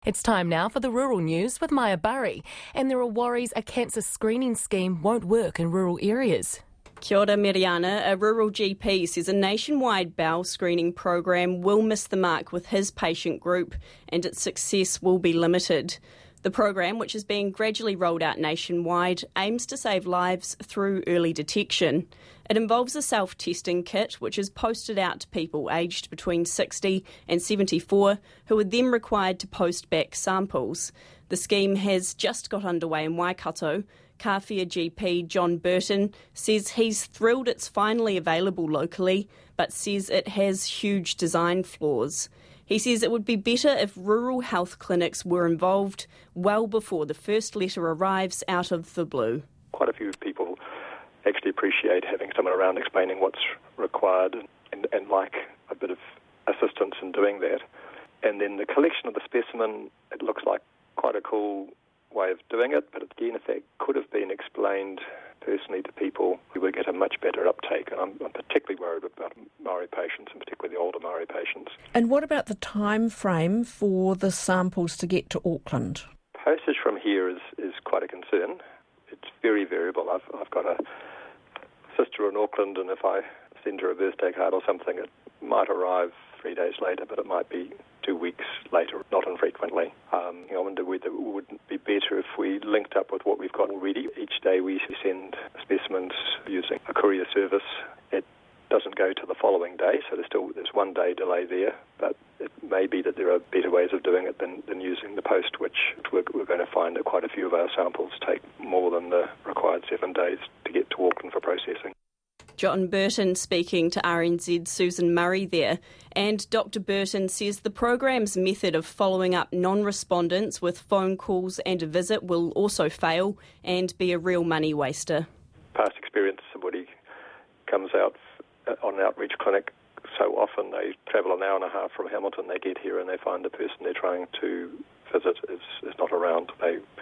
It's time now for the Rural News with Maya Burry. And there are worries a cancer screening scheme won't work in rural areas. Kia ora, Miriana. A rural GP says a nationwide bowel screening program will miss the mark with his patient group and its success will be limited. The program, which is being gradually rolled out nationwide, aims to save lives through early detection. It involves a self-testing kit which is posted out to people aged between 60 and 74 who are then required to post back samples. The scheme has just got underway in Waikato. Kawhia GP John Burton says he's thrilled it's finally available locally, but says it has huge design flaws. He says it would be better if rural health clinics were involved well before the first letter arrives out of the blue. Quite a few people actually appreciate having someone around explaining what's required and like a bit of assistance in doing that. And then the collection of the specimen, it looks like quite a cool way of doing it, but again, if that could have been explained personally to people, we would get a much better uptake. And I'm particularly worried about Maori patients, and particularly the older Maori patients. And what about the time frame for the samples to get to Auckland? Postage from here is quite a concern. It's very variable. I've got a sister in Auckland, and if I send her a birthday card or something, it might arrive 3 days later, but it might be 2 weeks later, not infrequently. I wonder whether it wouldn't be better if we linked up with what we've got already. Each day we send specimens using a courier service. It doesn't go to the following day, so there's 1 day delay there, but it may be that there are better ways of doing it than using the post, which we're going to find that quite a few of our samples take more than the required 7 days to get to Auckland for processing. John Burton speaking to RNZ's Susan Murray there. And Dr Burton says the program's method of following up non-respondents with phone calls and a visit will also fail and be a real money waster. Past experience, somebody comes out on an outreach clinic, so often they travel an hour and a half from Hamilton, they get here and they find the person they're trying to visit is not around.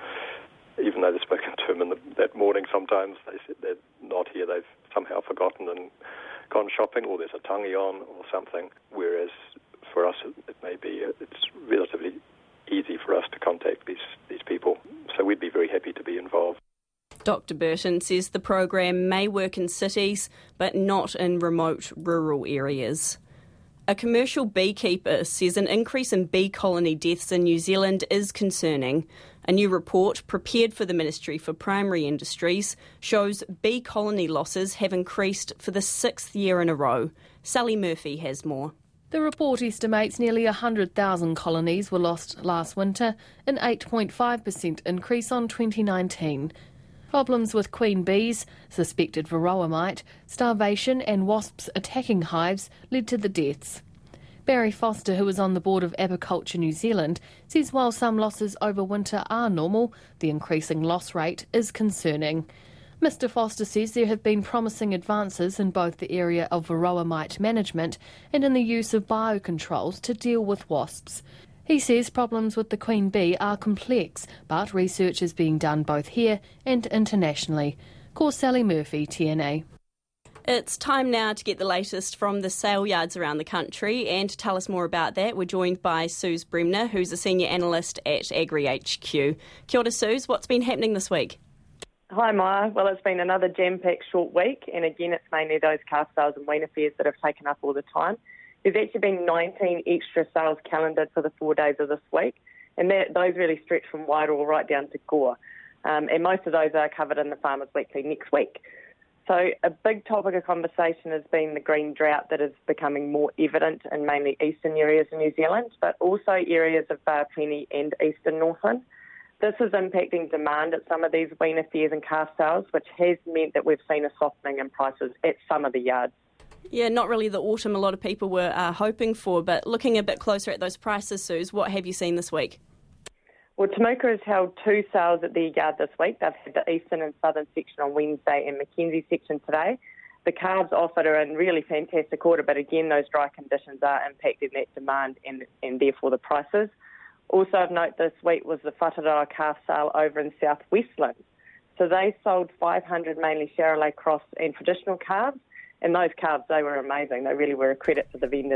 Even though they've spoken to him that morning, sometimes they said they're not here, they've somehow forgotten and gone shopping, or there's a tangi on or something, whereas for us it may be, it's relatively easy for us to contact these people, so we'd be very happy to be involved. Dr Burton says the program may work in cities, but not in remote rural areas. A commercial beekeeper says an increase in bee colony deaths in New Zealand is concerning. A new report prepared for the Ministry for Primary Industries shows bee colony losses have increased for the 6th year in a row. Sally Murphy has more. The report estimates nearly 100,000 colonies were lost last winter, an 8.5% increase on 2019. Problems with queen bees, suspected varroa mite, starvation and wasps attacking hives led to the deaths. Barry Foster, who is on the board of Apiculture New Zealand, says while some losses over winter are normal, the increasing loss rate is concerning. Mr Foster says there have been promising advances in both the area of varroa mite management and in the use of biocontrols to deal with wasps. He says problems with the queen bee are complex, but research is being done both here and internationally. Call Sally Murphy, TNA. It's time now to get the latest from the sale yards around the country, and to tell us more about that, we're joined by Suze Bremner, who's a senior analyst at Agri HQ. Kia ora, Suze. What's been happening this week? Hi, Maya. Well, it's been another jam-packed short week, and again, it's mainly those calf sales and weaner fairs that have taken up all the time. There's actually been 19 extra sales calendared for the 4 days of this week, and those really stretch from Wairoa right down to Gore. And most of those are covered in the Farmers Weekly next week. So a big topic of conversation has been the green drought that is becoming more evident in mainly eastern areas of New Zealand, but also areas of Plenty and eastern Northland. This is impacting demand at some of these weaner fairs and calf sales, which has meant that we've seen a softening in prices at some of the yards. Yeah, not really the autumn a lot of people were hoping for, but looking a bit closer at those prices, Suze, what have you seen this week? Well, Temuka has held 2 sales at their yard this week. They've had the eastern and southern section on Wednesday and Mackenzie section today. The calves offered are in really fantastic order, but again, those dry conditions are impacting that demand and therefore the prices. Also of note this week was the Whataroa calf sale over in South Westland. So they sold 500 mainly Charolais cross and traditional calves, and those calves, they were amazing. They really were a credit to the vendors.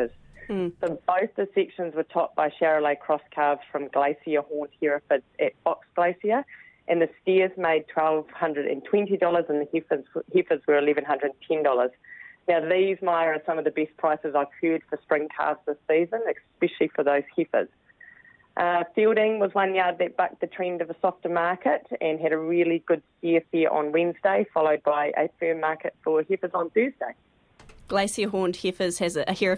So both the sections were topped by Charolais cross calves from Glacier Horned Herefords at Fox Glacier, and the steers made $1,220 and the heifers were $1,110. Now these, Maya, are some of the best prices I've heard for spring calves this season, especially for those heifers. Fielding was one yard that bucked the trend of a softer market and had a really good steer fair on Wednesday, followed by a firm market for heifers on Thursday. Glacier Horned Herefords has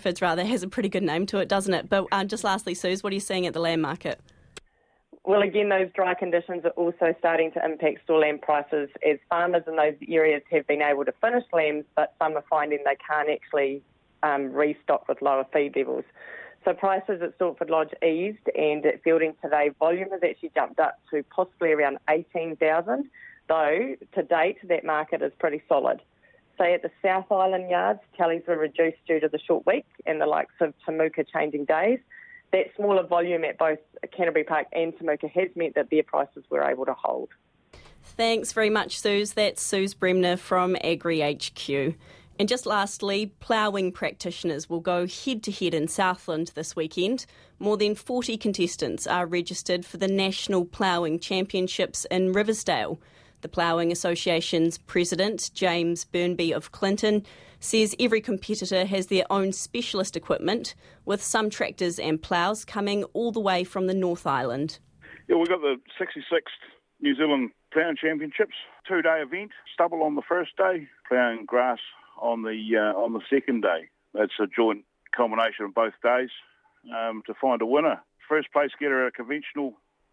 a pretty good name to it, doesn't it? But just lastly, Suze, what are you seeing at the lamb market? Well, again, those dry conditions are also starting to impact store lamb prices as farmers in those areas have been able to finish lambs, but some are finding they can't actually restock with lower feed levels. So prices at Stortford Lodge eased, and at Fielding today, volume has actually jumped up to possibly around 18,000, though to date that market is pretty solid. Say at the South Island yards, tallies were reduced due to the short week and the likes of Temuka changing days. That smaller volume at both Canterbury Park and Temuka has meant that their prices were able to hold. Thanks very much, Suze. That's Suze Bremner from Agri HQ. And just lastly, ploughing practitioners will go head-to-head in Southland this weekend. More than 40 contestants are registered for the National Ploughing Championships in Riversdale. The Ploughing Association's president, James Burnby of Clinton, says every competitor has their own specialist equipment, with some tractors and ploughs coming all the way from the North Island. Yeah, we've got the 66th New Zealand Ploughing Championships, 2-day event, stubble on the first day, ploughing grass on the second day. That's a joint combination of both days to find a winner. First place getter a conventional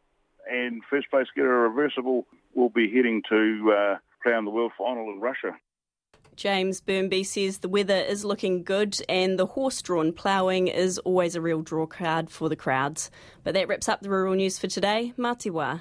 and first place getter a reversible will be heading to ploughing the World Final in Russia. James Burnby says the weather is looking good and the horse-drawn ploughing is always a real draw card for the crowds. But that wraps up the rural news for today. Mā te wā.